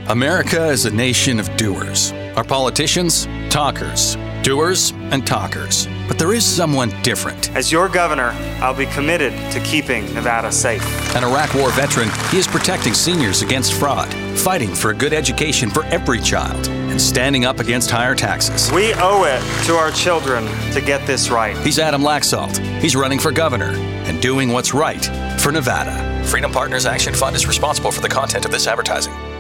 America is a nation of doers. Our politicians, talkers. Doers and talkers. But there is someone different. As your governor, I'll be committed to keeping Nevada safe. An Iraq War veteran, he is protecting seniors against fraud, fighting for a good education for every child, and standing up against higher taxes. We owe it to our children to get this right. He's Adam Laxalt. He's running for governor and doing what's right for Nevada. Freedom Partners Action Fund is responsible for the content of this advertising.